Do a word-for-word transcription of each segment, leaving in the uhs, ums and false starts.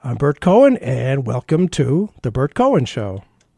I'm Bert Cohen, and welcome to The Bert Cohen Show.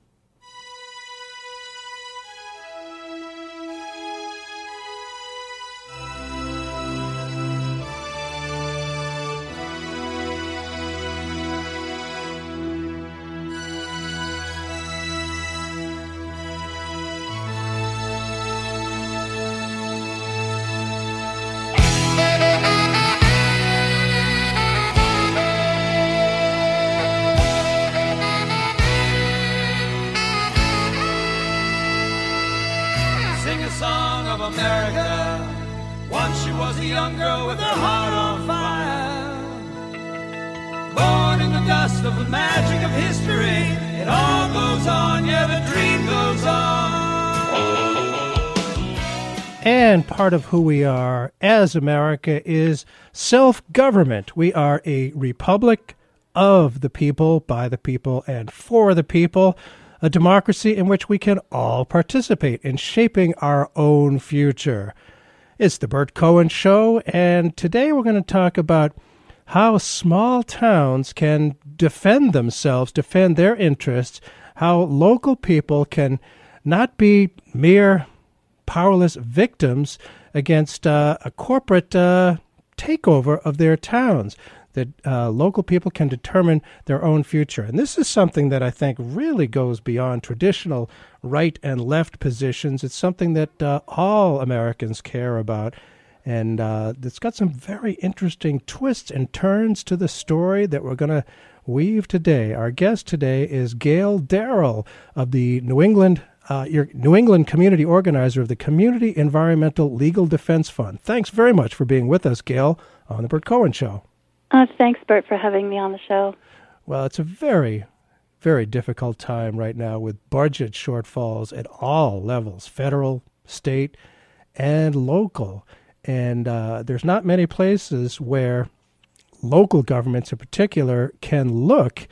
And part of who we are as America is self-government. We are a republic of the people, by the people, and for the people, a democracy in which we can all participate in shaping our own future. It's the Bert Cohen Show, and today we're going to talk about how small towns can defend themselves, defend their interests, how local people can not be mere powerless victims against uh, a corporate uh, takeover of their towns, that uh, local people can determine their own future. And this is something that I think really goes beyond traditional right and left positions. It's something that uh, all Americans care about. And uh, it's got some very interesting twists and turns to the story that we're going to weave today. Our guest today is Gail Darrell of the New England Uh, your New England community organizer of the Community Environmental Legal Defense Fund. Thanks very much for being with us, Gail, on the Bert Cohen Show. Uh, thanks, Bert, for having me on the show. Well, it's a very, very difficult time right now with budget shortfalls at all levels, federal, state, and local. And uh, there's not many places where local governments in particular can look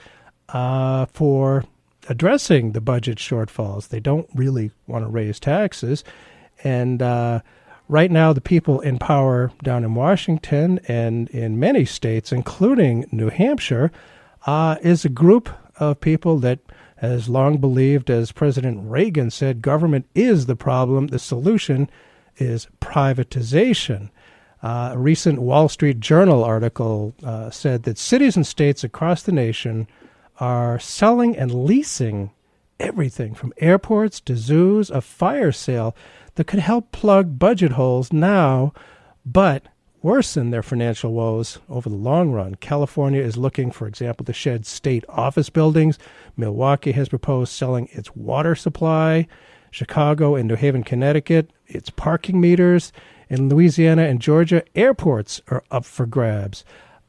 uh, for addressing the budget shortfalls. They don't really want to raise taxes. And uh, right now, the people in power down in Washington and in many states, including New Hampshire, uh, is a group of people that has long believed, as President Reagan said, government is the problem. The solution is privatization. Uh, a recent Wall Street Journal article uh, said that cities and states across the nation are selling and leasing everything from airports to zoos, a fire sale that could help plug budget holes now, but worsen their financial woes over the long run. California is looking, for example, to shed state office buildings. Milwaukee has proposed selling its water supply. Chicago and New Haven, Connecticut, its parking meters. In Louisiana and Georgia, airports are up for grabs.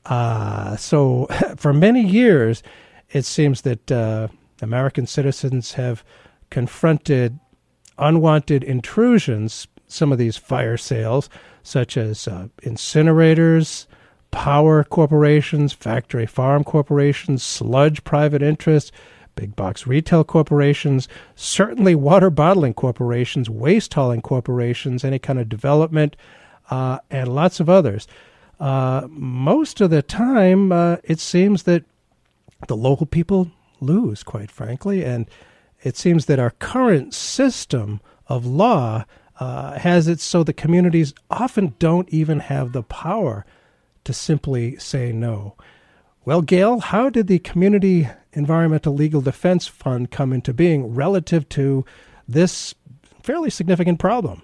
Uh, so for many years, it seems that uh, American citizens have confronted unwanted intrusions, some of these fire sales, such as uh, incinerators, power corporations, factory farm corporations, sludge private interests, big box retail corporations, certainly water bottling corporations, waste hauling corporations, any kind of development, uh, and lots of others. Uh, most of the time, uh, it seems that the local people lose, quite frankly, and it seems that our current system of law uh, has it so the communities often don't even have the power to simply say no. Well, Gail, how did the Community Environmental Legal Defense Fund come into being relative to this fairly significant problem?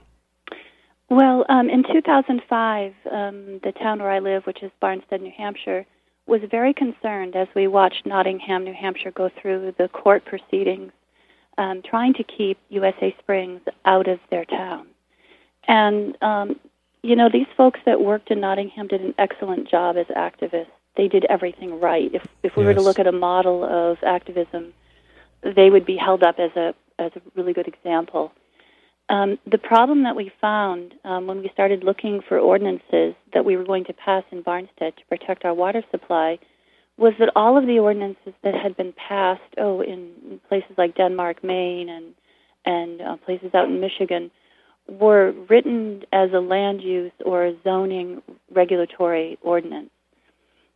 Well, um, in two thousand five, um, the town where I live, which is Barnstead, New Hampshire, was very concerned as we watched Nottingham, New Hampshire go through the court proceedings, um, trying to keep U S A Springs out of their town. And, um, you know, these folks that worked in Nottingham did an excellent job as activists. They did everything right. If if we yes. were to look at a model of activism, they would be held up as a as a really good example. Um, the problem that we found um, when we started looking for ordinances that we were going to pass in Barnstead to protect our water supply was that all of the ordinances that had been passed, oh, in places like Denmark, Maine, and and uh, places out in Michigan, were written as a land use or a zoning regulatory ordinance.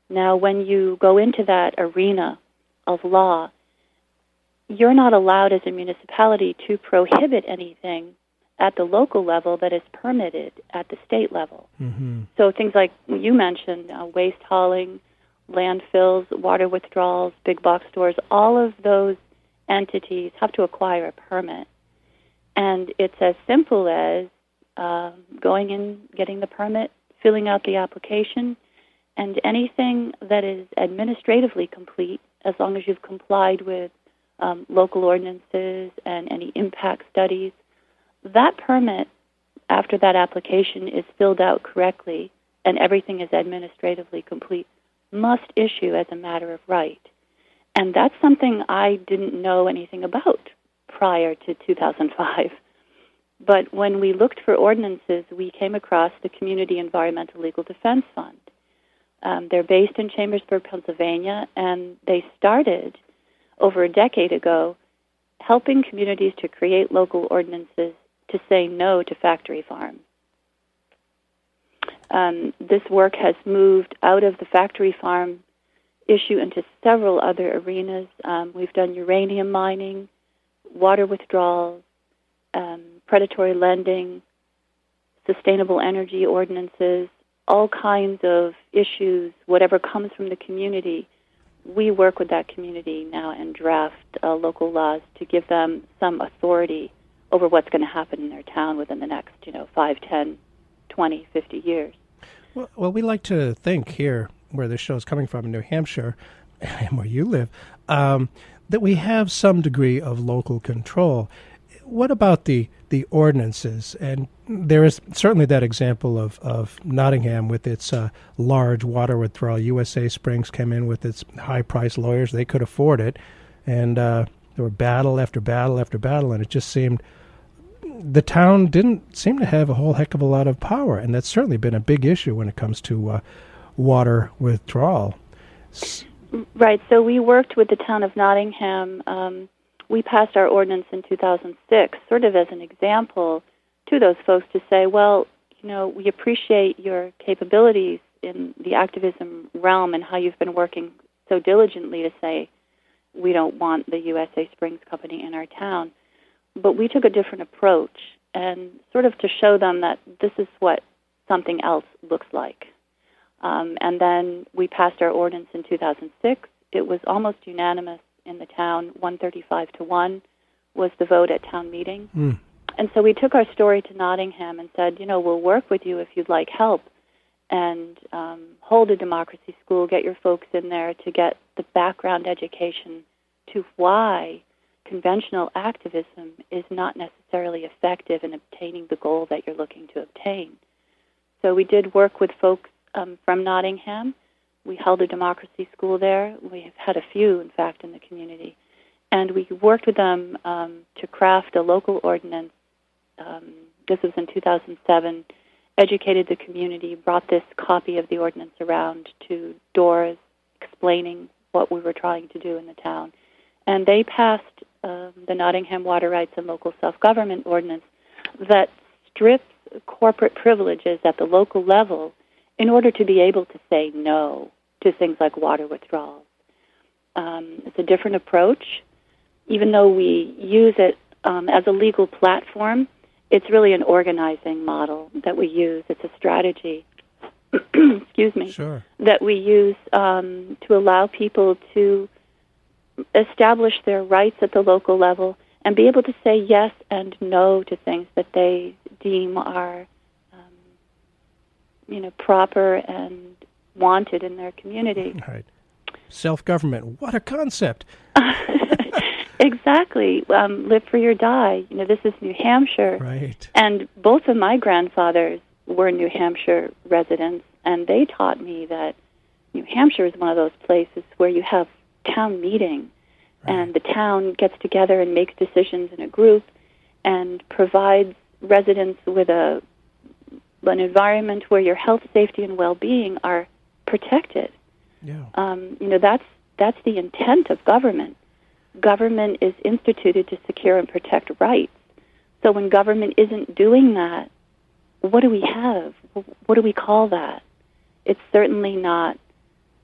Now, when you go into that arena of law, you're not allowed as a municipality to prohibit anything at the local level that is permitted at the state level. Mm-hmm. So things like you mentioned, uh, waste hauling, landfills, water withdrawals, big box stores, all of those entities have to acquire a permit. And it's as simple as uh, going in, getting the permit, filling out the application, and anything that is administratively complete, as long as you've complied with um, local ordinances and any impact studies, that permit, after that application is filled out correctly and everything is administratively complete, must issue as a matter of right. And that's something I didn't know anything about prior to two thousand five. But when we looked for ordinances, we came across the Community Environmental Legal Defense Fund. Um, they're based in Chambersburg, Pennsylvania, and they started over a decade ago helping communities to create local ordinances to say no to factory farms. Um, this work has moved out of the factory farm issue into several other arenas. Um, we've done uranium mining, water withdrawals, um, predatory lending, sustainable energy ordinances, all kinds of issues, whatever comes from the community. We work with that community now and draft uh, local laws to give them some authority over what's going to happen in their town within the next, you know, five, ten, twenty, fifty years. Well, well, we like to think here, where this show is coming from in New Hampshire, and where you live, um, that we have some degree of local control. What about the, the ordinances? And there is certainly that example of, of Nottingham with its uh, large water withdrawal. U S A Springs came in with its high-priced lawyers. They could afford it. And uh, there were battle after battle after battle, and it just seemed the town didn't seem to have a whole heck of a lot of power. And that's certainly been a big issue when it comes to uh, water withdrawal. Right. So we worked with the town of Nottingham. Um, we passed our ordinance in two thousand six, sort of as an example to those folks to say, well, you know, we appreciate your capabilities in the activism realm and how you've been working so diligently to say we don't want the U S A Springs Company in our town. But we took a different approach and sort of to show them that this is what something else looks like. Um, and then we passed our ordinance in two thousand six. It was almost unanimous in the town. one thirty-five to one was the vote at town meeting. Mm. And so we took our story to Nottingham and said, you know, we'll work with you if you'd like help and um, hold a democracy school, get your folks in there to get the background education to why conventional activism is not necessarily effective in obtaining the goal that you're looking to obtain. So we did work with folks um, from Nottingham. We held a democracy school there. We've had a few, in fact, in the community. And we worked with them um, to craft a local ordinance. Um, this was in two thousand seven, educated the community, brought this copy of the ordinance around to doors, explaining what we were trying to do in the town. And they passed um, the Nottingham Water Rights and Local Self-Government Ordinance that strips corporate privileges at the local level in order to be able to say no to things like water withdrawals. Um, it's a different approach. Even though we use it um, as a legal platform, it's really an organizing model that we use. It's a strategy, excuse me, Sure. that we use um, to allow people to establish their rights at the local level and be able to say yes and no to things that they deem are, um, you know, proper and wanted in their community. Right. Self-government. What a concept. Exactly. Um, live free or die. You know, this is New Hampshire. Right. And both of my grandfathers were New Hampshire residents, and they taught me that New Hampshire is one of those places where you have town meeting, right. And the town gets together and makes decisions in a group and provides residents with a an environment where your health, safety, and well-being are protected. Yeah. Um, you know, that's that's the intent of government. Government is instituted to secure and protect rights. So when government isn't doing that, what do we have? What do we call that? It's certainly not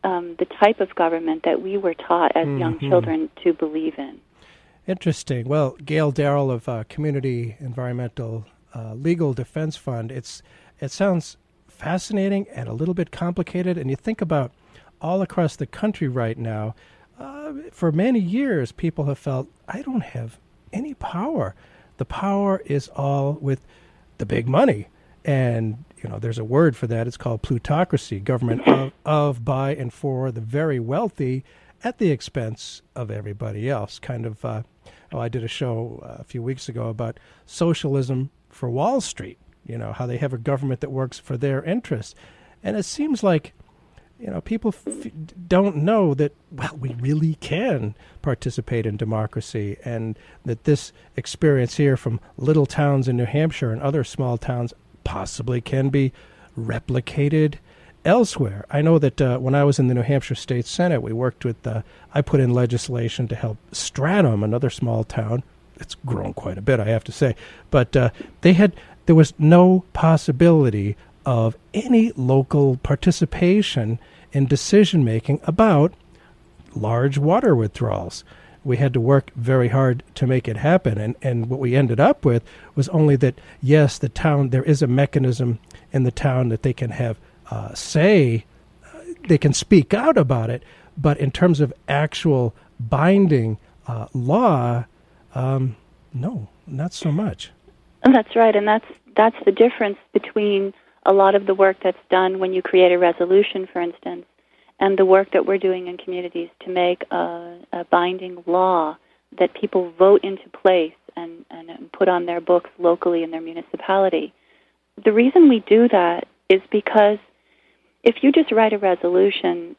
um, the type of government that we were taught as mm-hmm. young children to believe in. Interesting. Well, Gail Darrell of uh, Community Environmental uh, Legal Defense Fund, it's it sounds fascinating and a little bit complicated. And you think about all across the country right now, uh, for many years, people have felt, I don't have any power. The power is all with the big money. And, you know, there's a word for that. It's called plutocracy, government of, of, by, and for the very wealthy at the expense of everybody else. Kind of, uh, oh, I did a show uh, a few weeks ago about socialism for Wall Street, you know, how they have a government that works for their interests. And it seems like, you know, people f- don't know that, well, we really can participate in democracy, and that this experience here from little towns in New Hampshire and other small towns possibly can be replicated elsewhere. I know that uh, when I was in the New Hampshire State Senate, we worked with, uh, I put in legislation to help Stratham, another small town. It's grown quite a bit, I have to say. But uh, they had, there was no possibility of any local participation in decision-making about large water withdrawals. We had to work very hard to make it happen. And, and what we ended up with was only that, yes, the town, there is a mechanism in the town that they can have uh, say, uh, they can speak out about it. But in terms of actual binding uh, law, um, no, not so much. And that's right. And that's that's the difference between a lot of the work that's done when you create a resolution, for instance, and the work that we're doing in communities to make a, a binding law that people vote into place and, and put on their books locally in their municipality. The reason we do that is because if you just write a resolution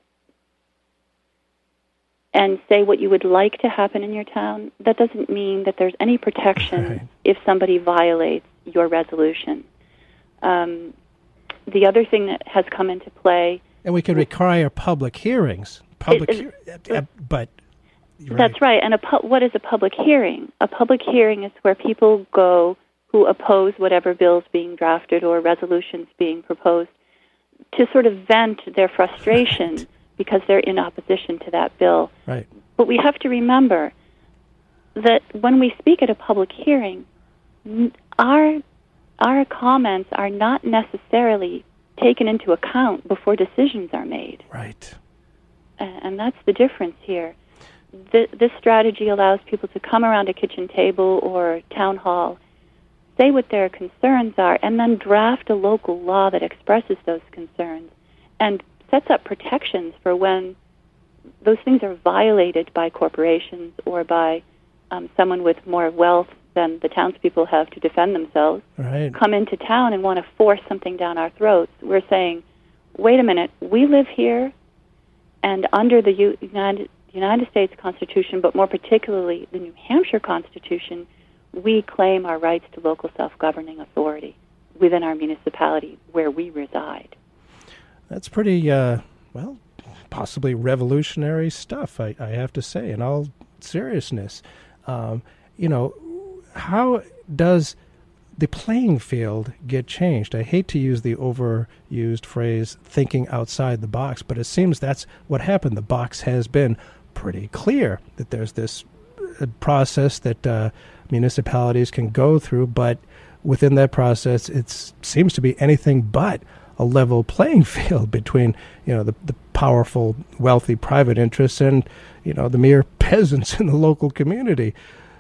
and say what you would like to happen in your town, that doesn't mean that there's any protection right. if somebody violates your resolution. Um, the other thing that has come into play... And we could require public hearings, public, it, it, hear, uh, but... That's right. right. And a pu- what is a public hearing? A public hearing is where people go who oppose whatever bill's being drafted or resolutions being proposed to sort of vent their frustration right. because they're in opposition to that bill. Right. But we have to remember that when we speak at a public hearing, our our comments are not necessarily taken into account before decisions are made. Right. And that's the difference here. Th- this strategy allows people to come around a kitchen table or town hall, say what their concerns are, and then draft a local law that expresses those concerns and sets up protections for when those things are violated by corporations or by um, someone with more wealth than the townspeople have to defend themselves, right. come into town and want to force something down our throats. We're saying, wait a minute, we live here, and under the U- United, United States Constitution, but more particularly the New Hampshire Constitution, we claim our rights to local self-governing authority within our municipality where we reside. That's pretty, uh, well, possibly revolutionary stuff, I, I have to say, in all seriousness. Um, you know, how does the playing field get changed? I hate to use the overused phrase thinking outside the box, but it seems that's what happened. The box has been pretty clear that there's this uh, process that uh, municipalities can go through, but within that process, it seems to be anything but a level playing field between, you know, the, the powerful, wealthy private interests and, you know, the mere peasants in the local community.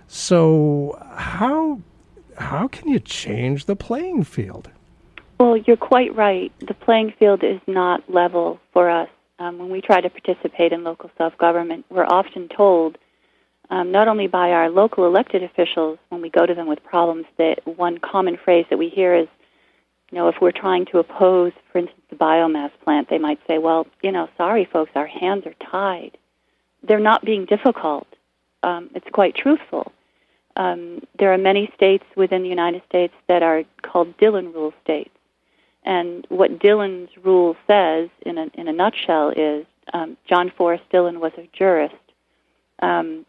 So how how can you change the playing field? Well, you're quite right. The playing field is not level for us. Um, when we try to participate in local self-government, we're often told, um, not only by our local elected officials, when we go to them with problems, that one common phrase that we hear is, you know, if we're trying to oppose, for instance, the biomass plant, they might say, well, you know, sorry, folks, our hands are tied. They're not being difficult. Um, it's quite truthful. Um, there are many states within the United States that are called Dillon Rule states. And what Dillon's rule says, in a, in a nutshell, is um, John Forrest Dillon was a jurist um,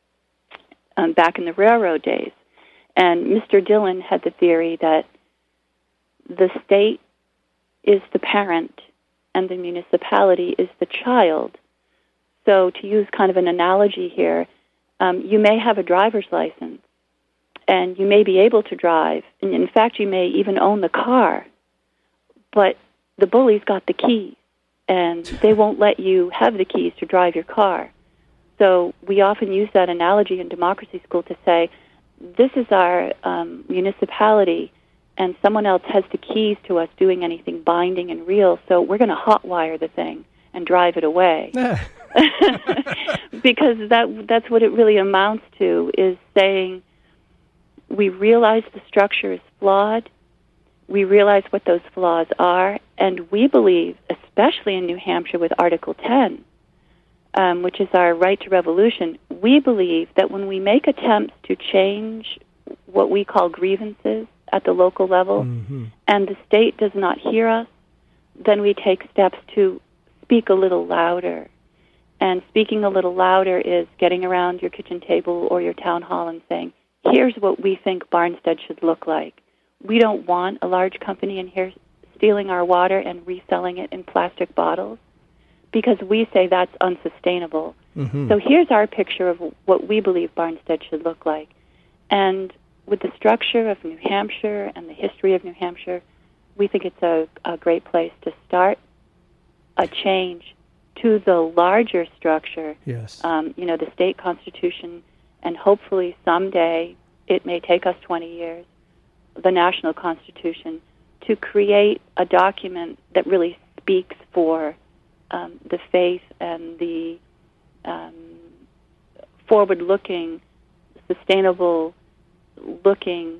um, back in the railroad days. And Mister Dillon had the theory that the state is the parent and the municipality is the child. So to use kind of an analogy here, um, you may have a driver's license, and you may be able to drive, and in fact, you may even own the car, but the bully's got the keys, and they won't let you have the keys to drive your car. So we often use that analogy in democracy school to say, this is our um, municipality, and someone else has the keys to us doing anything binding and real, so we're going to hotwire the thing and drive it away. Because that that's what it really amounts to, is saying we realize the structure is flawed, we realize what those flaws are, and we believe, especially in New Hampshire with Article ten, um, which is our right to revolution, we believe that when we make attempts to change what we call grievances at the local level, mm-hmm. and the state does not hear us, then we take steps to speak a little louder. And speaking a little louder is getting around your kitchen table or your town hall and saying, here's what we think Barnstead should look like. We don't want a large company in here stealing our water and reselling it in plastic bottles, because we say that's unsustainable. Mm-hmm. So here's our picture of what we believe Barnstead should look like. And with the structure of New Hampshire and the history of New Hampshire, we think it's a, a great place to start a change to the larger structure. Yes. Um, you know, the state constitution, and hopefully someday, it may take us twenty years, the national constitution, to create a document that really speaks for um, the faith and the um, forward-looking, sustainable-looking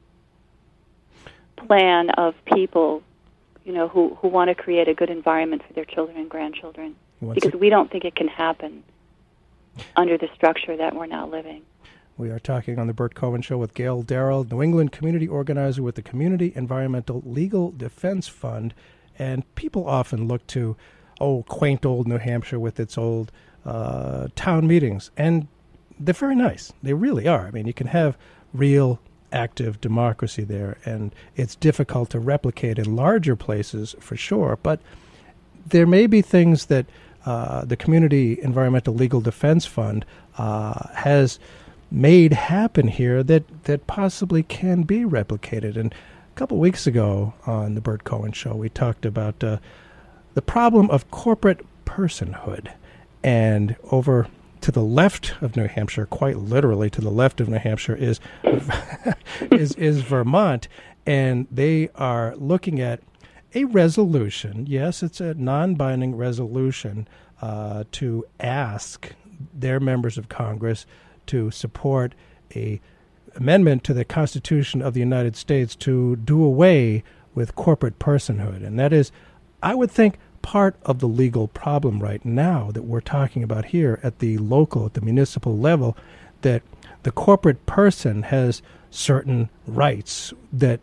plan of people, you know, who, who want to create a good environment for their children and grandchildren. Once because it, we don't think it can happen under the structure that we're now living. We are talking on the Bert Cohen Show with Gail Darrell, New England community organizer with the Community Environmental Legal Defense Fund. And people often look to, oh, quaint old New Hampshire with its old uh, town meetings. And they're very nice. They really are. I mean, you can have real active democracy there, and it's difficult to replicate in larger places for sure. But there may be things that uh, the Community Environmental Legal Defense Fund uh, has made happen here that, that possibly can be replicated. And a couple weeks ago on the Bert Cohen Show, we talked about uh, the problem of corporate personhood. And over to the left of New Hampshire, quite literally to the left of New Hampshire, is is, is Vermont. And they are looking at a resolution. Yes, it's a non-binding resolution uh, to ask their members of Congress to support a amendment to the Constitution of the United States to do away with corporate personhood. And that is, I would think, part of the legal problem right now that we're talking about here at the local, at the municipal level, that the corporate person has certain rights that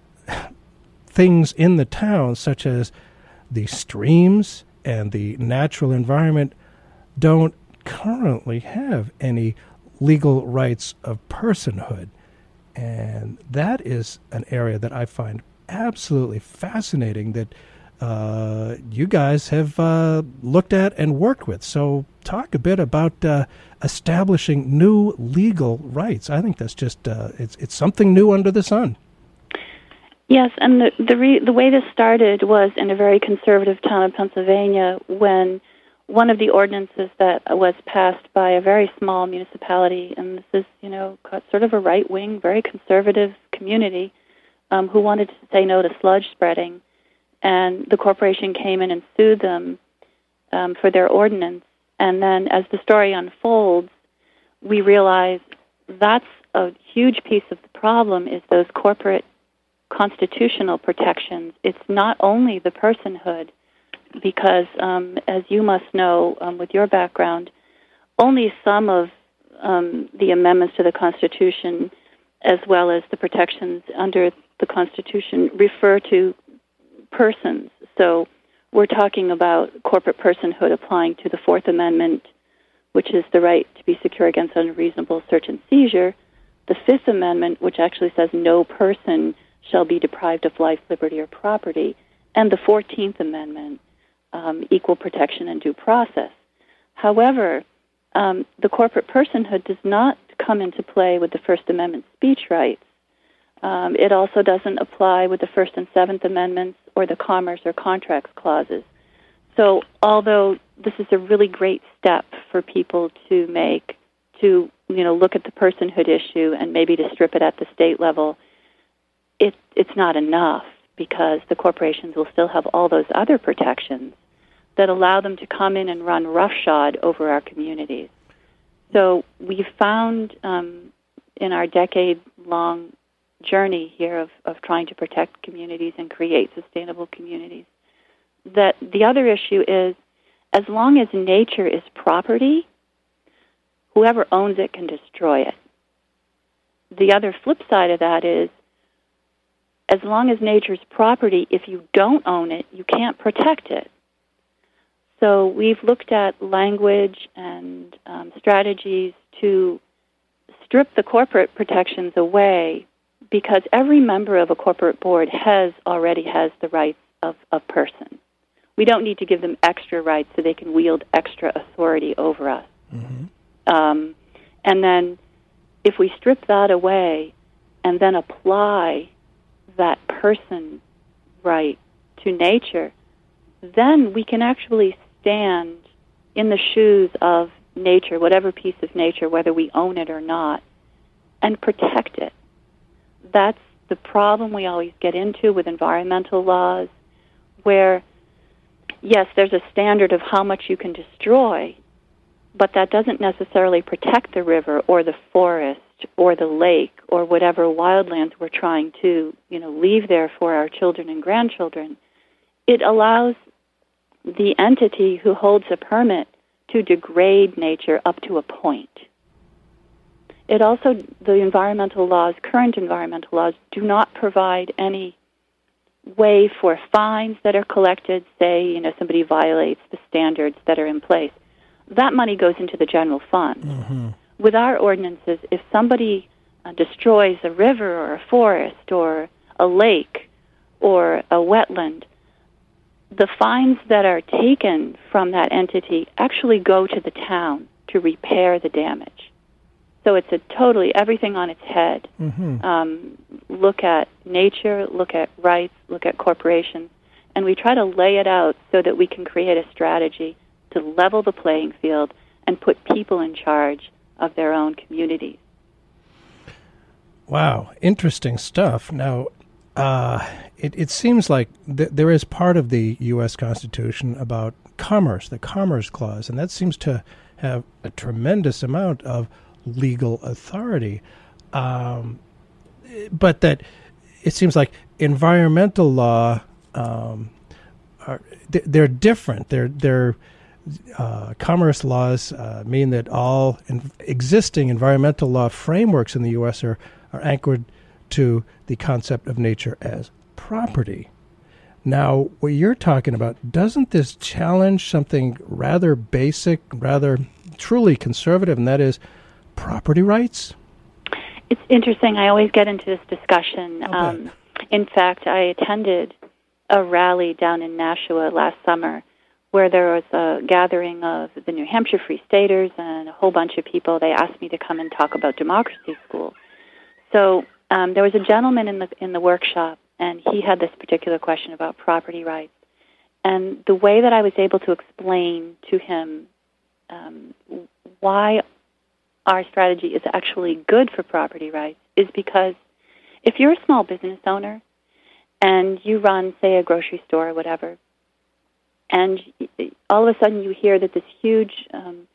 things in the town, such as the streams and the natural environment, don't currently have any legal rights of personhood. And that is an area that I find absolutely fascinating that uh, you guys have uh, looked at and worked with. So talk a bit about uh, establishing new legal rights. I think that's just, uh, it's it's something new under the sun. Yes, and the the, re- the way this started was in a very conservative town of Pennsylvania, when one of the ordinances that was passed by a very small municipality, and this is, you know, sort of a right-wing, very conservative community um, who wanted to say no to sludge spreading, and the corporation came in and sued them um, for their ordinance. And then as the story unfolds, we realize that's a huge piece of the problem, is those corporate constitutional protections. It's not only the personhood, because um, as you must know um, with your background, only some of um, the amendments to the Constitution, as well as the protections under the Constitution, refer to persons. So we're talking about corporate personhood applying to the Fourth Amendment, which is the right to be secure against unreasonable search and seizure, the Fifth Amendment, which actually says no person shall be deprived of life, liberty, or property, and the Fourteenth Amendment, um, equal protection and due process. However, um, the corporate personhood does not come into play with the First Amendment speech rights. Um, it also doesn't apply with the First and Seventh Amendments or the Commerce or Contracts clauses. So although this is a really great step for people to make, to you know look at the personhood issue and maybe to strip it at the state level, it, it's not enough, because the corporations will still have all those other protections that allow them to come in and run roughshod over our communities. So we've found um, in our decade-long journey here of, of trying to protect communities and create sustainable communities, that the other issue is, as long as nature is property, whoever owns it can destroy it. The other flip side of that is, as long as nature's property, if you don't own it, you can't protect it. So we've looked at language and um, strategies to strip the corporate protections away, because every member of a corporate board has already has the rights of a person. We don't need to give them extra rights so they can wield extra authority over us. Mm-hmm. Um, and then if we strip that away and then apply that person right to nature, then we can actually stand in the shoes of nature, whatever piece of nature, whether we own it or not, and protect it. That's the problem we always get into with environmental laws, where, yes, there's a standard of how much you can destroy, but that doesn't necessarily protect the river or the forest or the lake or whatever wildlands we're trying to, you know, leave there for our children and grandchildren. It allows the entity who holds a permit to degrade nature up to a point. It also, the environmental laws, current environmental laws, do not provide any way for fines that are collected. Say, you know, somebody violates the standards that are in place. That money goes into the general fund. Mm-hmm. With our ordinances, if somebody uh, destroys a river or a forest or a lake or a wetland, the fines that are taken from that entity actually go to the town to repair the damage. So it's a totally, everything on its head. Mm-hmm. Um, look at nature, look at rights, look at corporations, and we try to lay it out so that we can create a strategy to level the playing field and put people in charge of their own communities. Wow, interesting stuff. Now, uh, it, it seems like th- there is part of the U S Constitution about commerce, the Commerce Clause, and that seems to have a tremendous amount of legal authority. Um, but that it seems like environmental law, um, are, they're different. They're they're Uh, commerce laws uh, mean that all in existing environmental law frameworks in the U S are, are anchored to the concept of nature as property. Now, what you're talking about, doesn't this challenge something rather basic, rather truly conservative, and that is property rights? It's interesting. I always get into this discussion. Okay. Um, in fact, I attended a rally down in Nashua last summer where there was a gathering of the New Hampshire Free Staters and a whole bunch of people. They asked me to come and talk about democracy school. So um, there was a gentleman in the in the workshop, and he had this particular question about property rights. And the way that I was able to explain to him um, why our strategy is actually good for property rights is because if you're a small business owner and you run, say, a grocery store or whatever, and all of a sudden you hear that this huge um,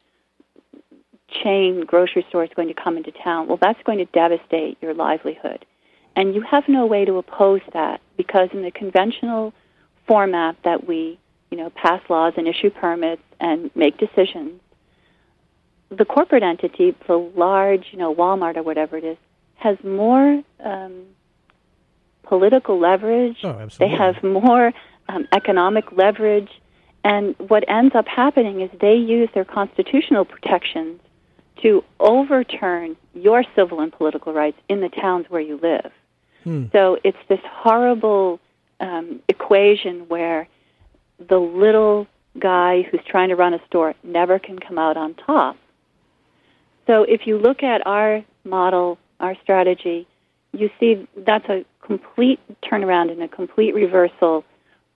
chain grocery store is going to come into town, well, that's going to devastate your livelihood. And you have no way to oppose that, because in the conventional format that we, you know, pass laws and issue permits and make decisions, the corporate entity, the large, you know, Walmart or whatever it is, has more um, political leverage. Oh, absolutely. They have more um, economic leverage. And what ends up happening is they use their constitutional protections to overturn your civil and political rights in the towns where you live. Hmm. So it's this horrible um, equation where the little guy who's trying to run a store never can come out on top. So if you look at our model, our strategy, you see that's a complete turnaround and a complete reversal,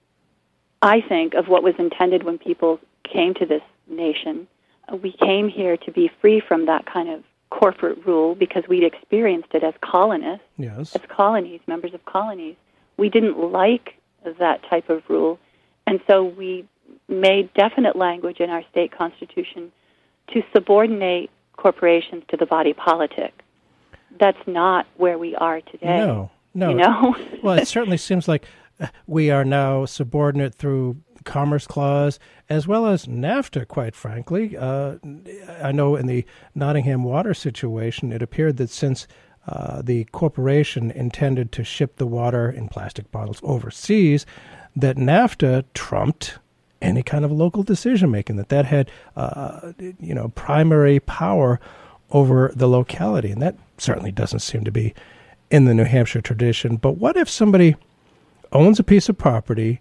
I think, of what was intended when people came to this nation. We came here to be free from that kind of corporate rule because we'd experienced it as colonists, yes. as colonies, members of colonies. We didn't like that type of rule, and so we made definite language in our state constitution to subordinate corporations to the body politic. That's not where we are today. No, no. You know? Well, it certainly seems like we are now subordinate through Commerce Clause as well as NAFTA, quite frankly. Uh, I know in the Nottingham water situation, it appeared that since uh, the corporation intended to ship the water in plastic bottles overseas, that NAFTA trumped any kind of local decision-making, that that had, uh, you know, primary power over the locality. And that certainly doesn't seem to be in the New Hampshire tradition. But what if somebody owns a piece of property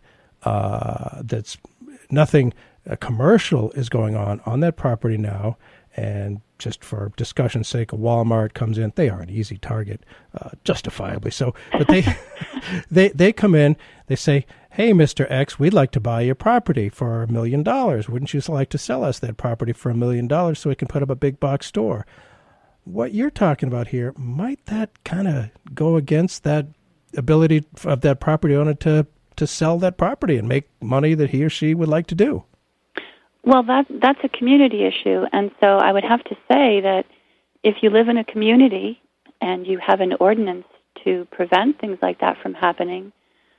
uh, that's nothing uh, commercial is going on on that property now, and just for discussion's sake, a Walmart comes in. They are an easy target, uh, justifiably so. But they, they they come in, they say, hey, Mister X, we'd like to buy your property for a million dollars. Wouldn't you like to sell us that property for a million dollars so we can put up a big box store? What you're talking about here, might that kind of go against that ability of that property owner to, to sell that property and make money that he or she would like to do? Well, that that's a community issue, and so I would have to say that if you live in a community and you have an ordinance to prevent things like that from happening,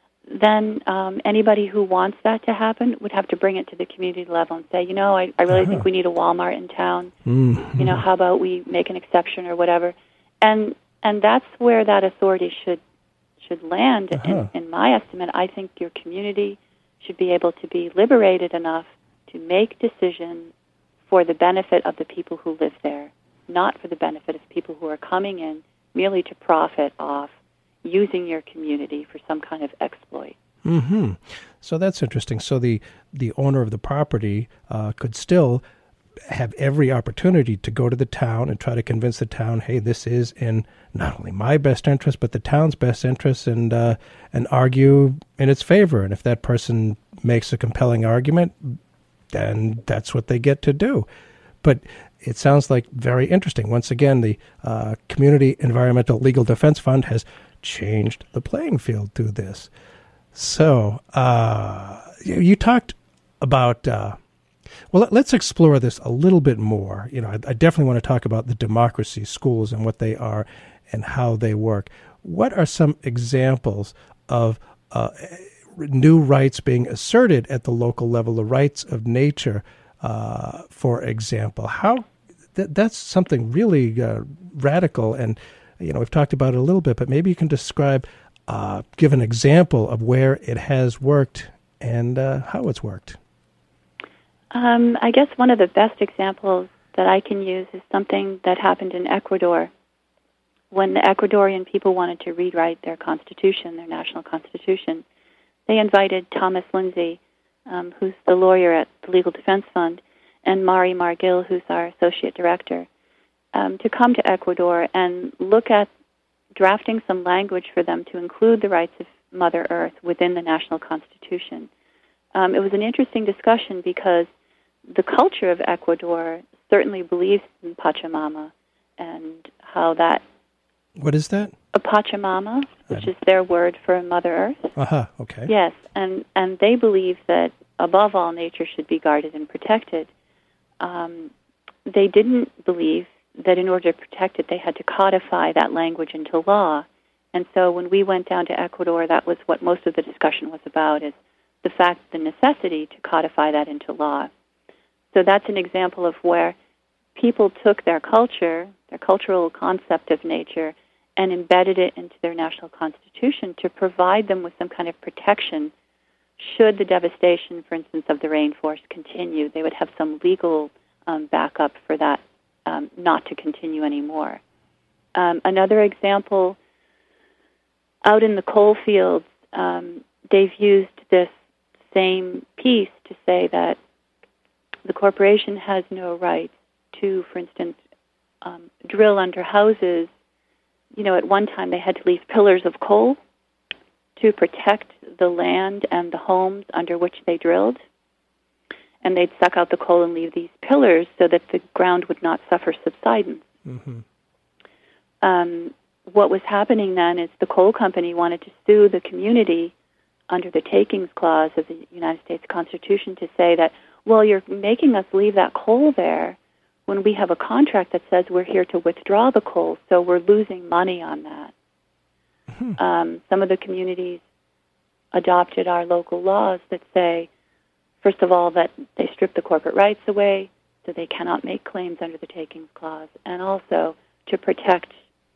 then um, anybody who wants that to happen would have to bring it to the community level and say, you know, I, I really uh-huh. think we need a Walmart in town. Mm-hmm. You know, how about we make an exception or whatever? And and that's where that authority should should land. Uh-huh. In, in my estimate, I think your community should be able to be liberated enough to make decisions for the benefit of the people who live there, not for the benefit of people who are coming in merely to profit off using your community for some kind of exploit. Mm-hmm. So that's interesting. So the, the owner of the property uh, could still have every opportunity to go to the town and try to convince the town, hey, this is in not only my best interest, but the town's best interest, and uh, and argue in its favor. And if that person makes a compelling argument, then that's what they get to do. But it sounds like very interesting. Once again, the uh, Community Environmental Legal Defense Fund has changed the playing field through this. So uh, you talked about, uh, well, let's explore this a little bit more. You know, I, I definitely want to talk about the democracy schools and what they are and how they work. What are some examples of uh, new rights being asserted at the local level, the rights of nature, uh, for example? How th- that's something really uh, radical, and you know we've talked about it a little bit, but maybe you can describe, uh, give an example of where it has worked and uh, how it's worked. Um, I guess one of the best examples that I can use is something that happened in Ecuador when the Ecuadorian people wanted to rewrite their constitution, their national constitution. They invited Thomas Lindsay, um, who's the lawyer at the Legal Defense Fund, and Mari Margil, who's our associate director, um, to come to Ecuador and look at drafting some language for them to include the rights of Mother Earth within the national constitution. Um, it was an interesting discussion because the culture of Ecuador certainly believes in Pachamama and how that... What is that? A Pachamama, which is their word for Mother Earth. Uh-huh, okay. Yes, and, and they believe that, above all, nature should be guarded and protected. Um, they didn't believe that in order to protect it, they had to codify that language into law. And so when we went down to Ecuador, that was what most of the discussion was about, is the fact, the necessity to codify that into law. So that's an example of where people took their culture, their cultural concept of nature, and embedded it into their national constitution to provide them with some kind of protection. Should the devastation, for instance, of the rainforest continue, they would have some legal um, backup for that um, not to continue anymore. Um, another example, out in the coal fields, um, they've used this same piece to say that the corporation has no right to, for instance, um, drill under houses. You know, at one time they had to leave pillars of coal to protect the land and the homes under which they drilled. And they'd suck out the coal and leave these pillars so that the ground would not suffer subsidence. Mm-hmm. Um, what was happening then is the coal company wanted to sue the community under the takings clause of the United States Constitution to say that, well, you're making us leave that coal there when we have a contract that says we're here to withdraw the coal, so we're losing money on that. Mm-hmm. Um, some of the communities adopted our local laws that say, first of all, that they strip the corporate rights away, so they cannot make claims under the takings clause, and also to protect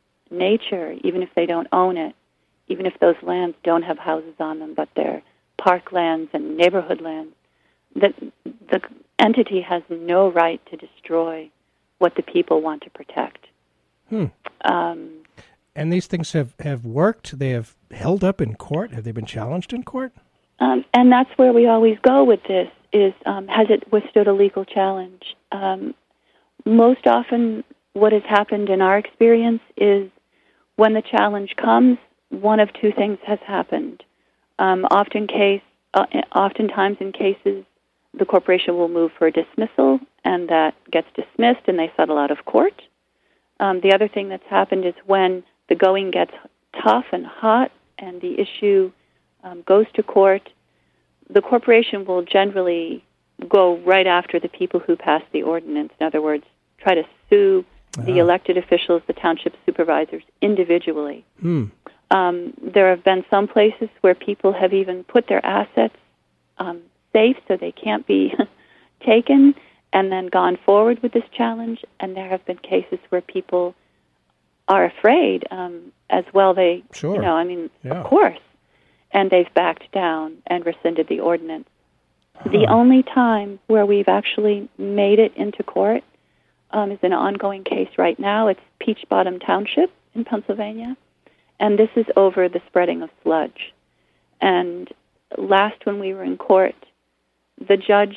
nature, even if they don't own it, even if those lands don't have houses on them, but they're park lands and neighborhood lands, that the entity has no right to destroy what the people want to protect. Hmm. Um, and these things have, have worked? They have held up in court? Have they been challenged in court? Um, and that's where we always go with this, is um, has it withstood a legal challenge? Um, most often what has happened in our experience is when the challenge comes, one of two things has happened. Um, often case, uh, oftentimes in cases, the corporation will move for a dismissal, and that gets dismissed, and they settle out of court. Um, the other thing that's happened is when the going gets tough and hot, and the issue um, goes to court, the corporation will generally go right after the people who passed the ordinance. In other words, try to sue uh-huh. the elected officials, the township supervisors, individually. Hmm. Um, there have been some places where people have even put their assets um, safe so they can't be taken, and then gone forward with this challenge. And there have been cases where people are afraid um, as well. They, sure. you know, I mean, yeah. of course. And they've backed down and rescinded the ordinance. Huh. The only time where we've actually made it into court um, is an ongoing case right now. It's Peach Bottom Township in Pennsylvania. And this is over the spreading of sludge. And last when we were in court, the judge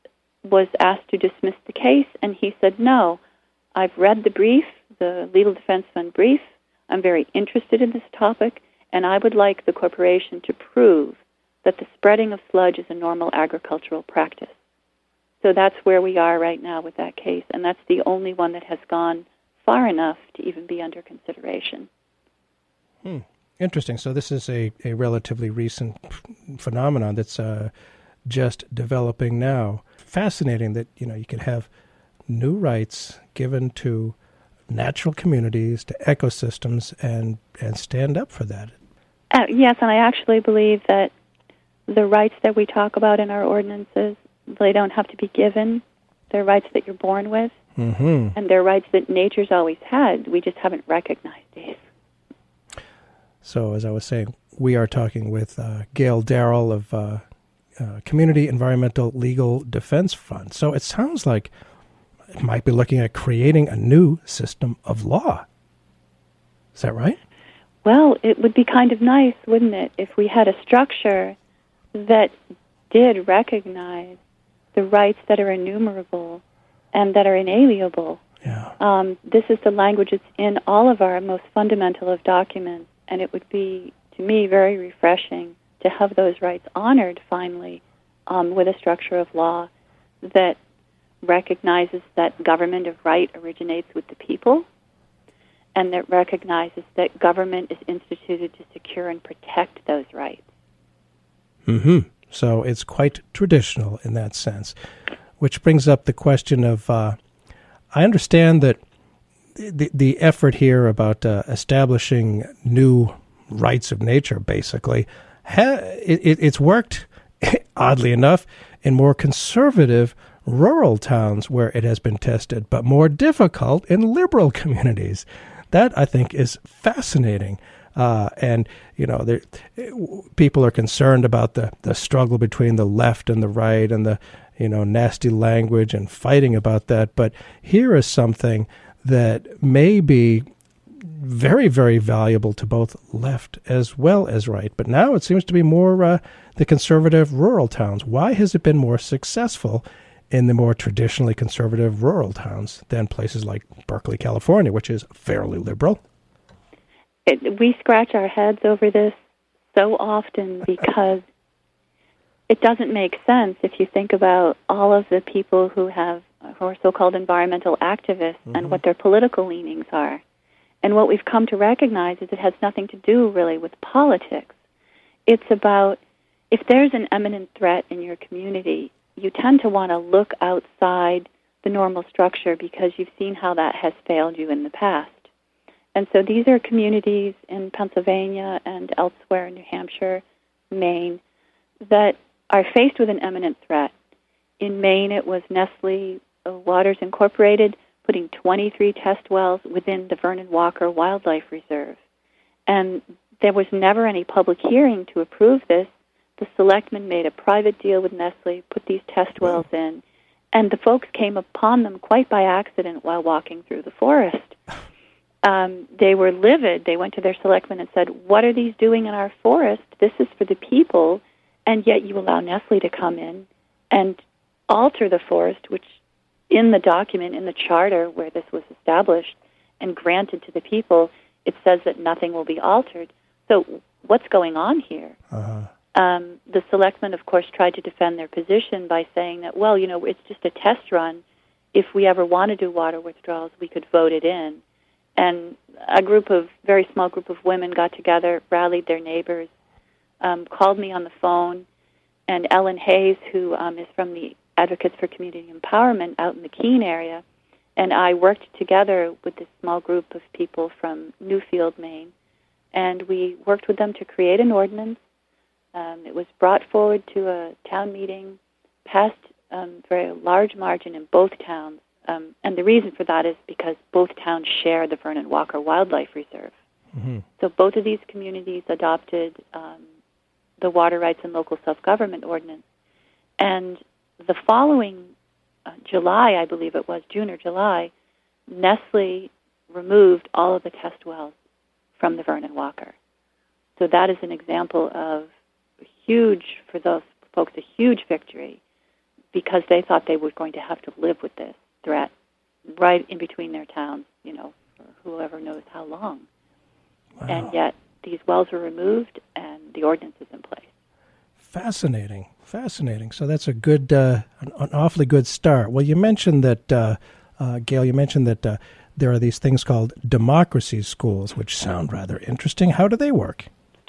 was asked to dismiss the case, and he said, no, I've read the brief, the Legal Defense Fund brief. I'm very interested in this topic, and I would like the corporation to prove that the spreading of sludge is a normal agricultural practice. So that's where we are right now with that case, and that's the only one that has gone far enough to even be under consideration. Hmm. Interesting. So this is a, a relatively recent phenomenon that's uh, just developing now. Fascinating that, you know, you could have new rights given to natural communities, to ecosystems, and, and stand up for that. Uh, yes, and I actually believe that the rights that we talk about in our ordinances, they don't have to be given. They're rights that you're born with, mm-hmm. and they're rights that nature's always had. We just haven't recognized these. So, as I was saying, we are talking with uh, Gail Darrell of uh, uh, Community Environmental Legal Defense Fund. So it sounds like it might be looking at creating a new system of law. Is that right? Well, it would be kind of nice, wouldn't it, if we had a structure that did recognize the rights that are innumerable and that are inalienable. Yeah. Um, this is the language that's in all of our most fundamental of documents. And it would be, to me, very refreshing to have those rights honored, finally, um, with a structure of law that recognizes that government of right originates with the people, and that recognizes that government is instituted to secure and protect those rights. Mm-hmm. So it's quite traditional in that sense, which brings up the question of, uh, I understand that The, the effort here about uh, establishing new rights of nature, basically, ha- it, it's worked, oddly enough, in more conservative rural towns where it has been tested, but more difficult in liberal communities. That, I think, is fascinating. Uh, and, you know, there, people are concerned about the, the struggle between the left and the right and the, you know, nasty language and fighting about that. But here is something that may be very, very valuable to both left as well as right. But now it seems to be more uh, the conservative rural towns. Why has it been more successful in the more traditionally conservative rural towns than places like Berkeley, California, which is fairly liberal? It, we scratch our heads over this so often because it doesn't make sense if you think about all of the people who have who are so-called environmental activists mm-hmm. and what their political leanings are. And what we've come to recognize is it has nothing to do really with politics. It's about if there's an imminent threat in your community, you tend to want to look outside the normal structure because you've seen how that has failed you in the past. And so these are communities in Pennsylvania and elsewhere in New Hampshire, Maine, that are faced with an imminent threat. In Maine, it was Nestle Waters Incorporated putting twenty-three test wells within the Vernon Walker Wildlife Reserve. And there was never any public hearing to approve this. The selectmen made a private deal with Nestle, put these test wells in, and the folks came upon them quite by accident while walking through the forest. Um, they were livid. They went to their selectmen and said, "What are these doing in our forest? This is for the people, and yet you allow Nestle to come in and alter the forest," which in the document, in the charter where this was established and granted to the people, it says that nothing will be altered. So what's going on here? Uh-huh. Um, the selectmen, of course, tried to defend their position by saying that, well, you know, it's just a test run. If we ever want to do water withdrawals, we could vote it in. And a group of, very small group of women got together, rallied their neighbors, um, called me on the phone, and Ellen Hayes, who um, is from the Advocates for Community Empowerment out in the Keene area, and I worked together with this small group of people from Newfield, Maine, and we worked with them to create an ordinance. Um, it was brought forward to a town meeting, passed um, for a large margin in both towns, um, and the reason for that is because both towns share the Vernon Walker Wildlife Reserve. Mm-hmm. So both of these communities adopted um, the Water Rights and Local Self-Government Ordinance, and the following uh, July, I believe it was, June or July, Nestle removed all of the test wells from the Vernon Walker. So that is an example of a huge, for those folks, a huge victory because they thought they were going to have to live with this threat right in between their towns, you know, for whoever knows how long. Wow. And yet these wells were removed and the ordinance is in place. Fascinating, fascinating. So that's a good, uh, an, an awfully good start. Well, you mentioned that, uh, uh, Gail, you mentioned that uh, there are these things called democracy schools, which sound rather interesting. How do they work?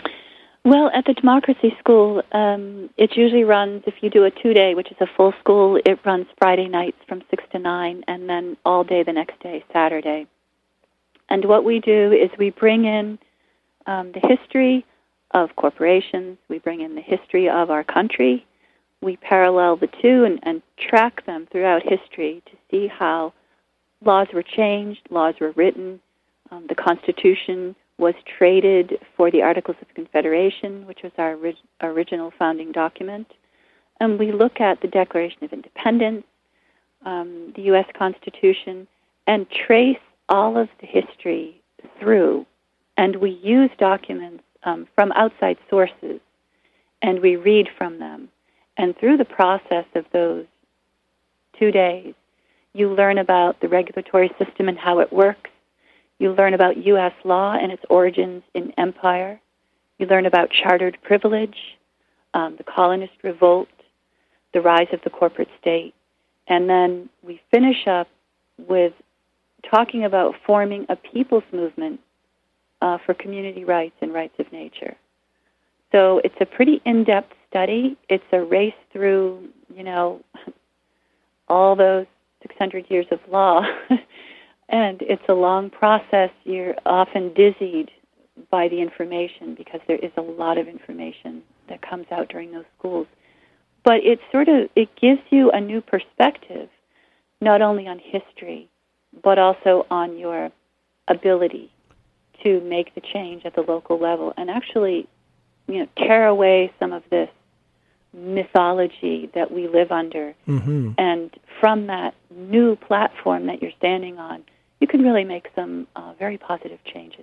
Well, at the democracy school, um, it usually runs, if you do a two-day, which is a full school, it runs Friday nights from six to nine, and then all day the next day, Saturday. And what we do is we bring in um, the history of corporations, we bring in the history of our country, we parallel the two and, and track them throughout history to see how laws were changed, laws were written, um, the Constitution was traded for the Articles of Confederation, which was our ori- original founding document, and we look at the Declaration of Independence, um, the U S Constitution, and trace all of the history through, and we use documents Um, from outside sources, and we read from them. And through the process of those two days, you learn about the regulatory system and how it works. You learn about U S law and its origins in empire. You learn about chartered privilege, um, the colonist revolt, the rise of the corporate state. And then we finish up with talking about forming a people's movement Uh, for community rights and rights of nature. So it's a pretty in-depth study. It's a race through, you know, all those six hundred years of law. And it's a long process. You're often dizzied by the information because there is a lot of information that comes out during those schools. But it sort of, it gives you a new perspective, not only on history, but also on your ability to make the change at the local level and actually, you know, tear away some of this mythology that we live under. Mm-hmm. And from that new platform that you're standing on, you can really make some uh, very positive changes.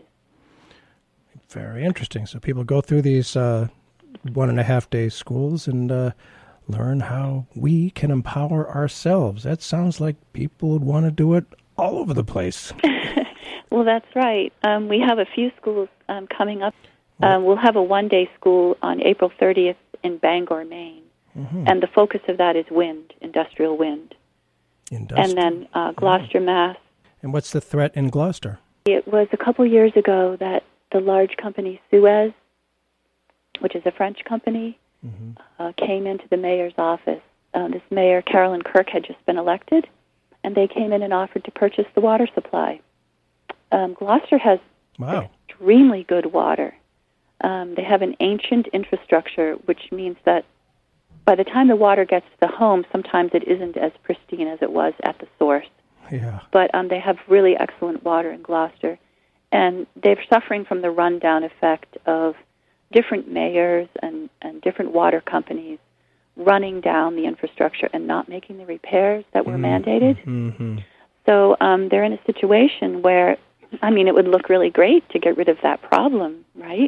Very interesting. So people go through these uh, one and a half day schools and uh, learn how we can empower ourselves. That sounds like people would want to do it all over the place. Well, that's right. Um, we have a few schools um, coming up. Um, we'll have a one-day school on April thirtieth in Bangor, Maine. Mm-hmm. And the focus of that is wind, industrial wind. Industrial. And then uh, Gloucester, mm-hmm. Mass. And what's the threat in Gloucester? It was a couple years ago that the large company Suez, which is a French company, mm-hmm. uh, came into the mayor's office. Uh, this mayor, Carolyn Kirk, had just been elected, and they came in and offered to purchase the water supply. Um, Gloucester has wow. extremely good water. Um, they have an ancient infrastructure, which means that by the time the water gets to the home, sometimes it isn't as pristine as it was at the source. Yeah. But um, they have really excellent water in Gloucester. And they're suffering from the rundown effect of different mayors and, and different water companies running down the infrastructure and not making the repairs that were mm-hmm. mandated. Mm-hmm. So um, they're in a situation where, I mean, it would look really great to get rid of that problem, right?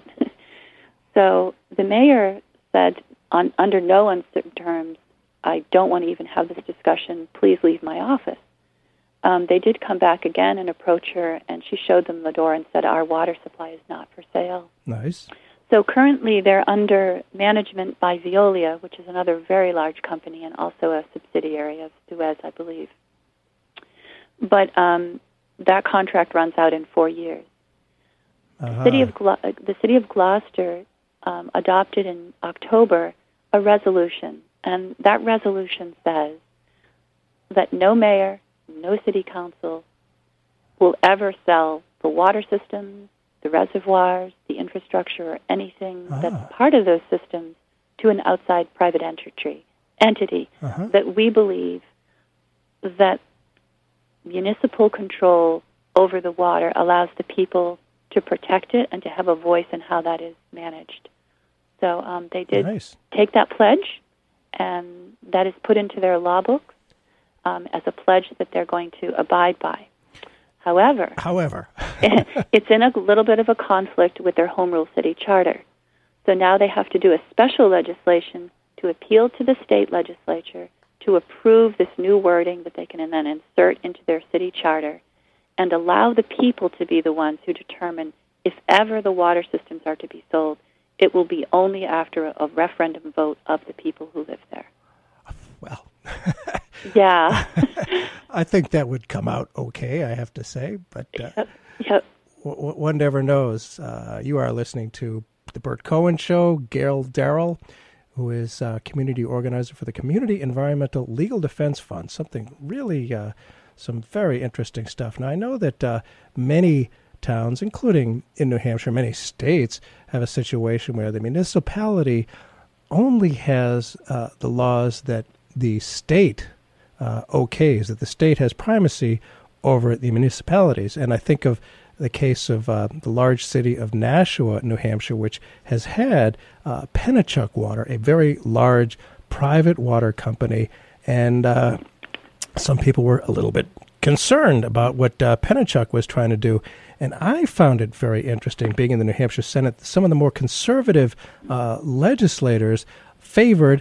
So the mayor said, on, under no uncertain terms, I don't want to even have this discussion. Please leave my office. Um, they did come back again and approach her, and she showed them the door and said, our water supply is not for sale. Nice. So currently they're under management by Veolia, which is another very large company and also a subsidiary of Suez, I believe. But um, that contract runs out in four years. Uh-huh. The city of Glo- the city of Gloucester um, adopted in October a resolution, and that resolution says that no mayor, no city council will ever sell the water systems, the reservoirs, the infrastructure, or anything ah. that's part of those systems to an outside private entity, entity uh-huh. that we believe that municipal control over the water allows the people to protect it and to have a voice in how that is managed. So um, they did nice. take that pledge, and that is put into their law books um, as a pledge that they're going to abide by. However, However. it's in a little bit of a conflict with their home rule city charter. So now they have to do a special legislation to appeal to the state legislature to approve this new wording that they can then insert into their city charter and allow the people to be the ones who determine if ever the water systems are to be sold. It will be only after a, a referendum vote of the people who live there. Well, yeah. I think that would come out okay, I have to say, but uh, yep. Yep. W- one never knows. Uh, you are listening to The Bert Cohen Show. Gail Darrell, who is uh, community organizer for the Community Environmental Legal Defense Fund, something really, uh, some very interesting stuff. Now, I know that uh, many towns, including in New Hampshire, many states, have a situation where the municipality only has uh, the laws that the state uh, okays, that the state has primacy over the municipalities. And I think of the case of uh, the large city of Nashua, New Hampshire, which has had uh, Pennachuck Water, a very large private water company. And uh, some people were a little bit concerned about what uh, Pennachuck was trying to do. And I found it very interesting, being in the New Hampshire Senate, some of the more conservative uh, legislators favored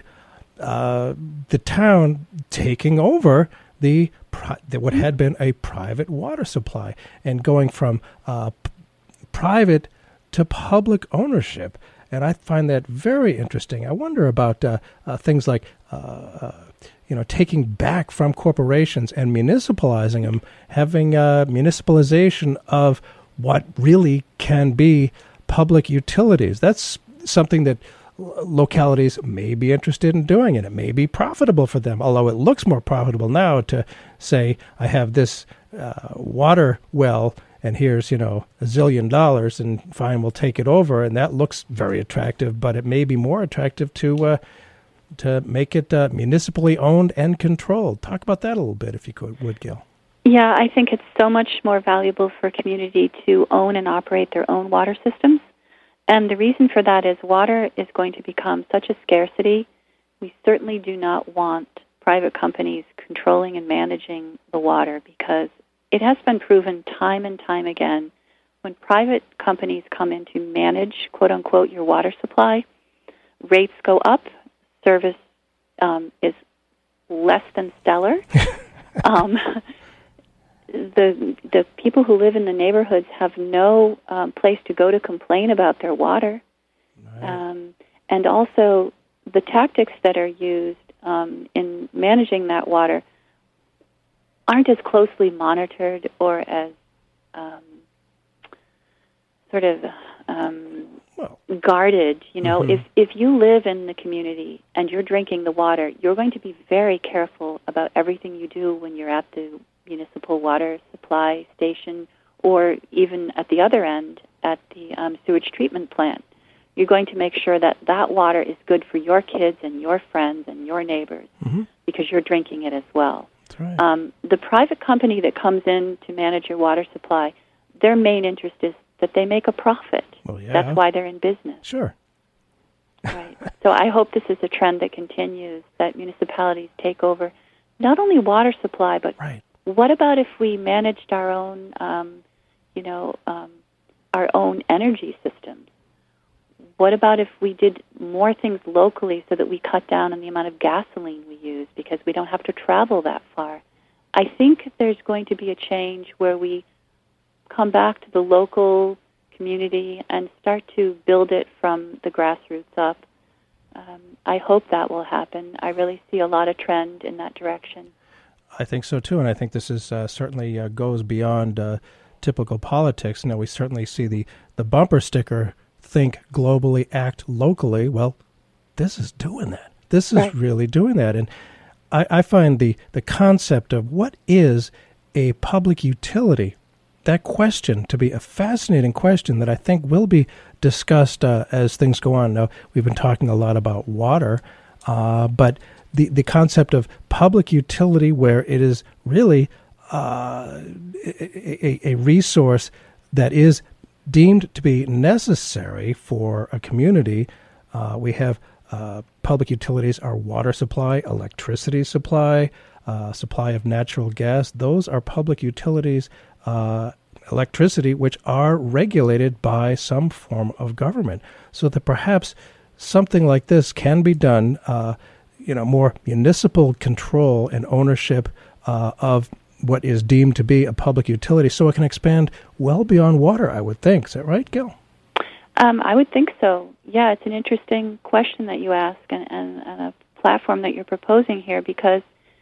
uh, the town taking over the, pri- the what had been a private water supply and going from uh, p- private to public ownership. And I find that very interesting. I wonder about uh, uh, things like uh, uh, you know, taking back from corporations and municipalizing them, having uh, municipalization of what really can be public utilities. That's something that localities may be interested in doing, and it may be profitable for them, although it looks more profitable now to say, I have this uh, water well, and here's, you know, a zillion dollars, and fine, we'll take it over, and that looks very attractive, but it may be more attractive to uh, to make it uh, municipally owned and controlled. Talk about that a little bit, if you could, would, Gil. Yeah, I think it's so much more valuable for a community to own and operate their own water systems. And the reason for that is water is going to become such a scarcity. We certainly do not want private companies controlling and managing the water because it has been proven time and time again, when private companies come in to manage, quote-unquote, your water supply, rates go up, service um, is less than stellar. um, the the people who live in the neighborhoods have no um, place to go to complain about their water. Right. Um, and also, the tactics that are used um, in managing that water aren't as closely monitored or as um, sort of um, well, guarded. You know, mm-hmm. if if you live in the community and you're drinking the water, you're going to be very careful about everything you do when you're at the municipal water supply station, or even at the other end at the um, sewage treatment plant. You're going to make sure that that water is good for your kids and your friends and your neighbors, mm-hmm. because you're drinking it as well. That's right. Um, the private company that comes in to manage your water supply, their main interest is that they make a profit. Well, yeah. That's why they're in business. Sure. Right. So I hope this is a trend that continues, that municipalities take over not only water supply, but right. what about if we managed our own, um, you know, um, our own energy systems? What about if we did more things locally so that we cut down on the amount of gasoline we use because we don't have to travel that far? I think there's going to be a change where we come back to the local community and start to build it from the grassroots up. Um, I hope that will happen. I really see a lot of trend in that direction. I think so, too, and I think this is uh, certainly uh, goes beyond uh, typical politics. Now, we certainly see the, the bumper sticker, think globally, act locally. Well, this is doing that. This is right. really doing that. And I, I find the, the concept of what is a public utility, that question to be a fascinating question that I think will be discussed uh, as things go on. Now, we've been talking a lot about water, uh, but the, the concept of public utility where it is really uh, a, a, a resource that is deemed to be necessary for a community. Uh, we have uh, public utilities, our water supply, electricity supply, uh, supply of natural gas. Those are public utilities, uh, electricity, which are regulated by some form of government. So that perhaps something like this can be done, uh, you know, more municipal control and ownership uh, of what is deemed to be a public utility, so it can expand well beyond water, I would think. Is that right, Gil? Um, I would think so. Yeah, it's an interesting question that you ask, and, and, and a platform that you're proposing here, because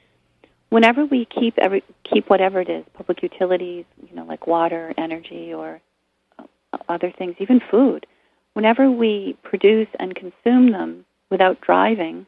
whenever we keep every keep whatever it is, public utilities, you know, like water, energy, or other things, even food, whenever we produce and consume them without driving,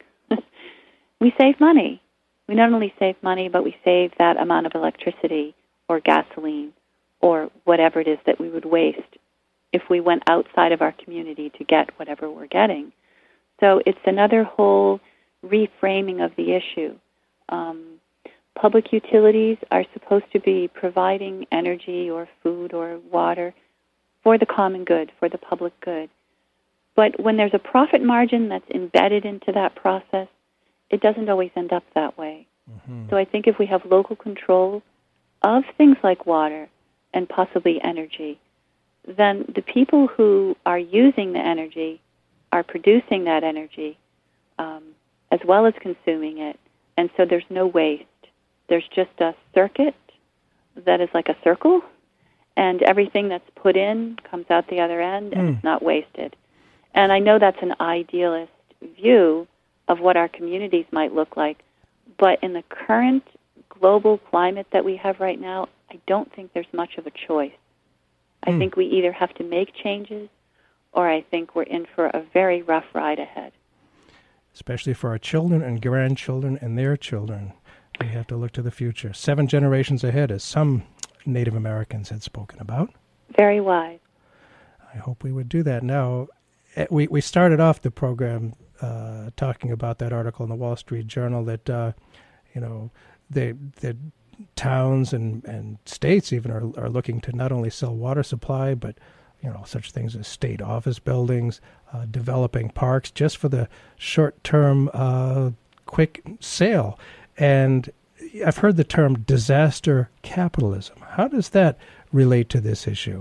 we save money. We not only save money, but we save that amount of electricity or gasoline or whatever it is that we would waste if we went outside of our community to get whatever we're getting. So it's another whole reframing of the issue. Um, public utilities are supposed to be providing energy or food or water for the common good, for the public good. But when there's a profit margin that's embedded into that process, it doesn't always end up that way. Mm-hmm. So I think if we have local control of things like water and possibly energy, then the people who are using the energy are producing that energy um, as well as consuming it. And so there's no waste. There's just a circuit that is like a circle, and everything that's put in comes out the other end, and mm. it's not wasted. And I know that's an idealist view of what our communities might look like, but in the current global climate that we have right now, I don't think there's much of a choice. I mm. think we either have to make changes, or I think we're in for a very rough ride ahead. Especially for our children and grandchildren and their children. We have to look to the future. Seven generations ahead, as some Native Americans had spoken about. Very wise. I hope we would do that. Now, we, we started off the program uh, talking about that article in the Wall Street Journal that, uh, you know, they, the towns and, and states even are, are looking to not only sell water supply, but, you know, such things as state office buildings, uh, developing parks just for the short-term uh, quick sale. And I've heard the term disaster capitalism. How does that relate to this issue?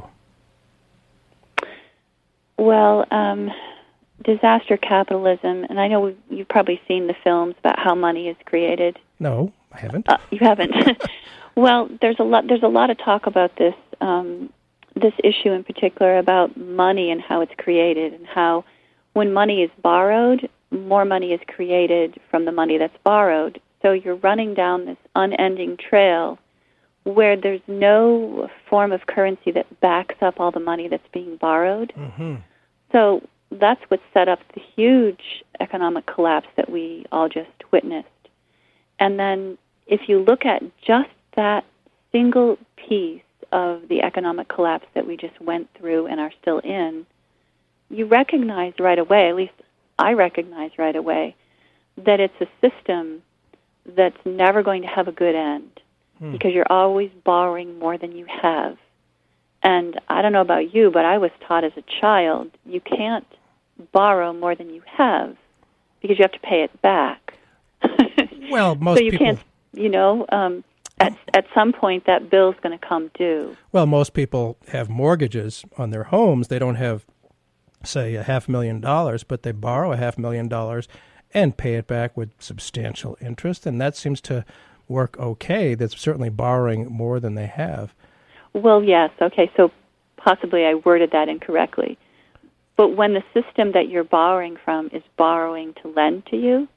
Well, um, disaster capitalism, and I know we've, you've probably seen the films about how money is created. No, I haven't. Uh, you haven't. Well, there's a lot. There's a lot of talk about this um, this issue in particular about money and how it's created, and how when money is borrowed, more money is created from the money that's borrowed. So you're running down this unending trail where there's no form of currency that backs up all the money that's being borrowed. Mm-hmm. So that's what set up the huge economic collapse that we all just witnessed. And then if you look at just that single piece of the economic collapse that we just went through and are still in, you recognize right away, at least I recognize right away, that it's a system that's never going to have a good end. Hmm. Because you're always borrowing more than you have. And I don't know about you, but I was taught as a child, you can't borrow more than you have because you have to pay it back. Well, most so you people... can't, you know, um, at, at some point that bill's going to come due. Well, most people have mortgages on their homes. They don't have, say, a half million dollars, but they borrow a half million dollars and pay it back with substantial interest, and that seems to work okay. That's certainly borrowing more than they have. Well, yes. Okay, so possibly I worded that incorrectly. But when the system that you're borrowing from is borrowing to lend to you,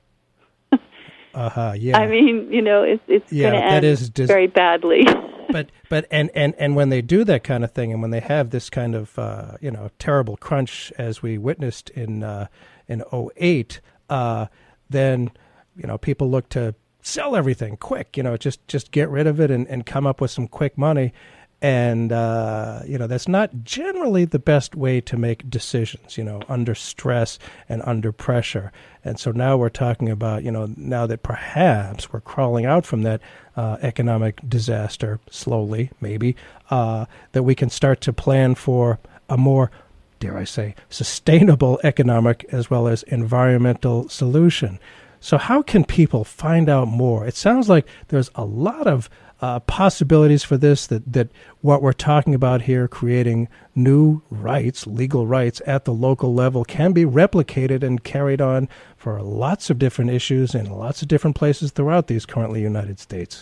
uh-huh, yeah. I mean, you know, it's it's yeah, going to end is dis- very badly. but but and, and, and when they do that kind of thing, and when they have this kind of uh, you know terrible crunch as we witnessed in uh, in oh eight, uh, then you know people look to sell everything quick, you know, just just get rid of it and, and come up with some quick money. And, uh, you know, that's not generally the best way to make decisions, you know, under stress and under pressure. And so now we're talking about, you know, now that perhaps we're crawling out from that uh, economic disaster slowly, maybe, uh, that we can start to plan for a more, dare I say, sustainable economic as well as environmental solution. So how can people find out more? It sounds like there's a lot of uh, possibilities for this, that, that what we're talking about here, creating new rights, legal rights at the local level, can be replicated and carried on for lots of different issues in lots of different places throughout these currently United States.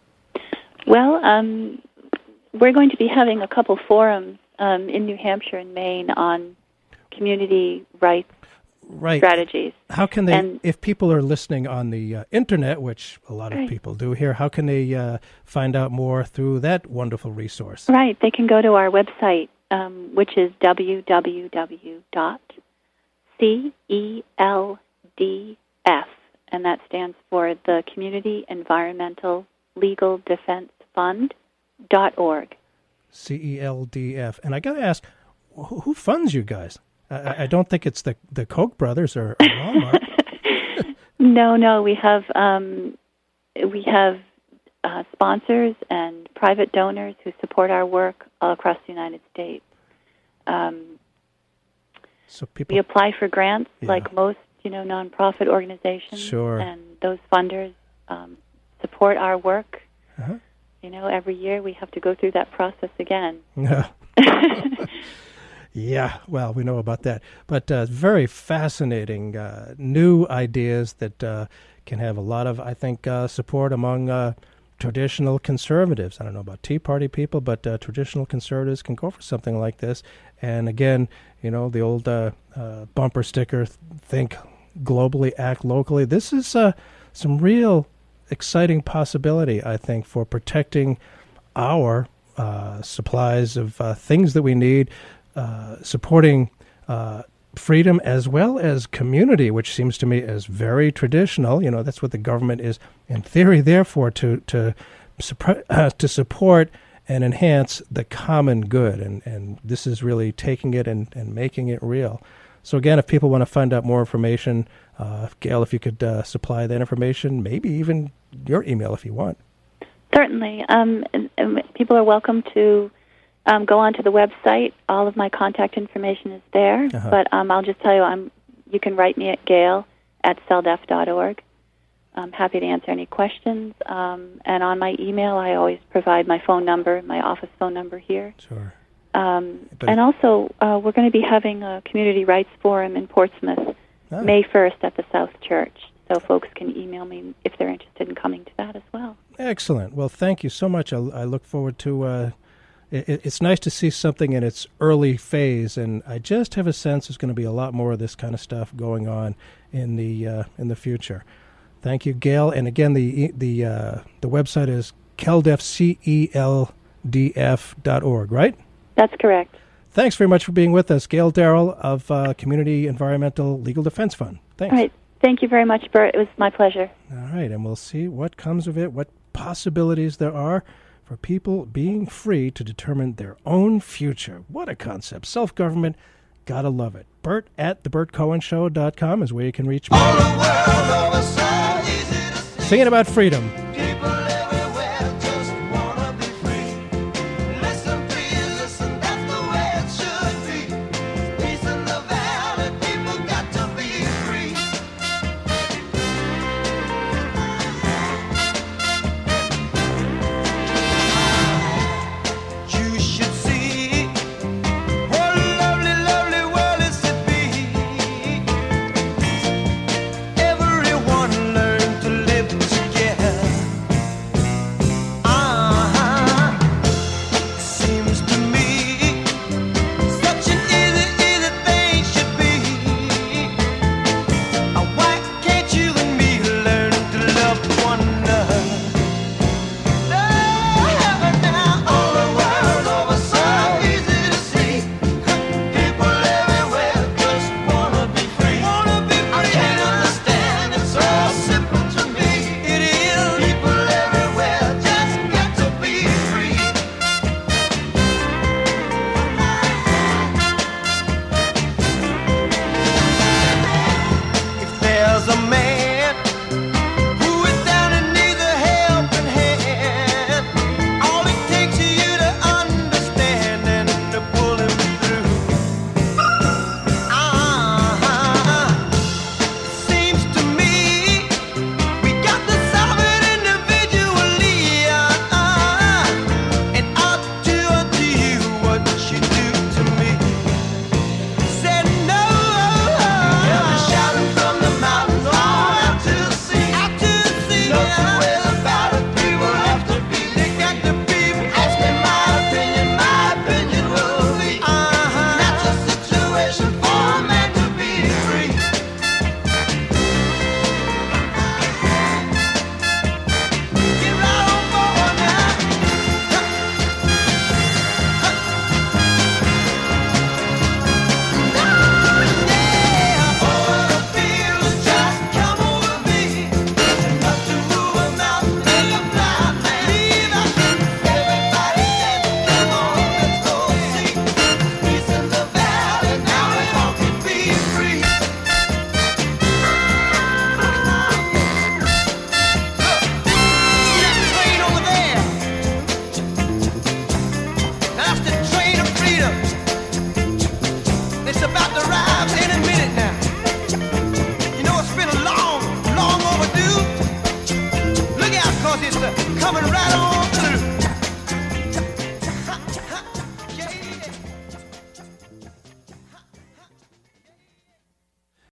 Well, um, we're going to be having a couple forums um, in New Hampshire and Maine on community rights right. strategies. How can they, and, if people are listening on the uh, internet, which a lot of right. people do here, how can they uh, find out more through that wonderful resource? Right. They can go to our website, um, which is w w w dot c e l d f, and that stands for the Community Environmental Legal Defense Fund dot org. C E L D F. And I got to ask, who, who funds you guys? I, I don't think it's the the Koch brothers or, or Walmart. no, no, we have um, we have uh, sponsors and private donors who support our work all across the United States. Um, so people, we apply for grants yeah. like most, you know, nonprofit organizations, sure. and those funders um, support our work. Uh-huh. You know, every year we have to go through that process again. Yeah. Yeah, well, we know about that. But uh, very fascinating uh, new ideas that uh, can have a lot of, I think, uh, support among uh, traditional conservatives. I don't know about Tea Party people, but uh, traditional conservatives can go for something like this. And again, you know, the old uh, uh, bumper sticker, think globally, act locally. This is uh, some real exciting possibility, I think, for protecting our uh, supplies of uh, things that we need, uh, supporting uh, freedom as well as community, which seems to me as very traditional. You know, that's what the government is, in theory, there for, to to, uh, to support and enhance the common good. And, and this is really taking it and, and making it real. So again, if people want to find out more information, uh, Gail, if you could uh, supply that information, maybe even your email if you want. Certainly. Um, and, and people are welcome to um, go onto the website. All of my contact information is there. Uh-huh. But um, I'll just tell you, I'm, you can write me at gail at celdef dot org. I'm happy to answer any questions. Um, and on my email, I always provide my phone number, my office phone number here. Sure. Um, and also, uh, we're going to be having a community rights forum in Portsmouth oh. May first at the South Church. So folks can email me if they're interested in coming to that as well. Excellent. Well, thank you so much. I, I look forward to uh, it, it's nice to see something in its early phase, and I just have a sense there's going to be a lot more of this kind of stuff going on in the uh, in the future. Thank you, Gail. And again, the the uh, the website is celdf, C E L D F dot org, right? That's correct. Thanks very much for being with us, Gail Darrell of uh, Community Environmental Legal Defense Fund. Thanks. All right. Thank you very much, Bert. It was my pleasure. All right, and we'll see what comes of it, what possibilities there are for people being free to determine their own future. What a concept. Self-government, gotta love it. Bert at the bert cohen show dot com is where you can reach me. Singing about freedom.